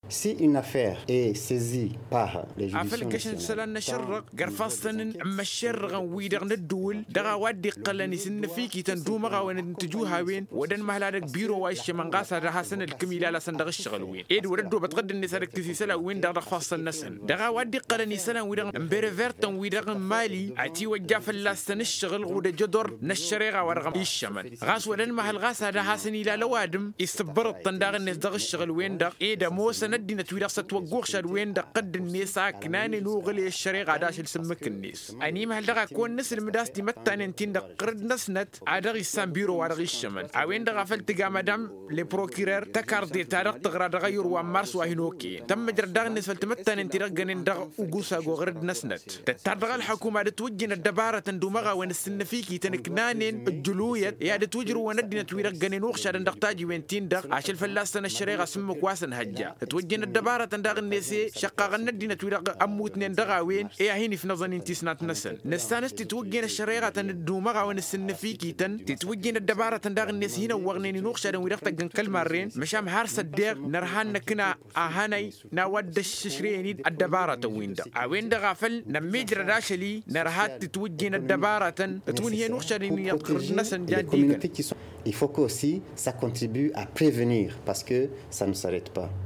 Si une affaire est saisie par les عفل juridictions كشن سلان nationales, نشرق قرفاستن أما الشرق ويدغن الدول دغا وادي قلني سن فيكي تندوم غاوين تجوها وين ودن مهلادك بيرو وايش من قاسا رهاسن الكميلة لا سندغ الشغل وين إيد وردو بتغد النساء كسي سلا وين دغ خاص النسن دغا وادي قلني سلا ويدغن امبيرفيرتن ويدغن مالي عتي وجاف اللاستن الشغل غود جدر نشريغا ورغم الشمن غاس ودن مهل غاسا رهاسن إلى لوادم يستبر الطنداغ الناس دغ الشغل وين دغ إيدا موسى ندينا تويدغ ستوقوخ شاد وين دغ قد الناس كناني نوغلي الشريغ داش لسمك الناس أني مهل دغا كون نس المداس دي متان انتين دغ قرد نسنت عدغ السام بيرو ورغ الشمن عوين دغا فلتقا مدام لبروكيرر تكار دي تاريخ تغرى دغير ومارس وهنوكي تم جر دغ الناس فلتمتان انتي دغنين دغ وقوسا غرد نسنت تتردغ الحكومة توجين الدبارة تندومغا وين السن فيكي تنكنانين الجلوية يا توجروا وندينا تويدغ غنين وخشا دغتاجي وين تين دغ عشل فلاسن الشريغ سمك واسن هجا توجين الدبارة تندغ الناس شقا ندينا تويدغ أموتنين دغاوين هيني في نظن انتي سنات نسن نستانس تتوجين الشريغة تندومغا وين السن فيكي تتوجين الدبارة تندغ الناس هنا وغنين نوخشا دن ويدغ تغن كلمارين مشام هارس الدغ نرهان نكنا اهاني ناود الششريني الدبارة وين دغ عوين دغافل نميجر داشلي نرهات تتوجين الدبارة تون هي نوخشا دن يقرد نسن جاديك. Il faut qu'aussi ça contribue à prévenir parce que ça ne s'arrête pas.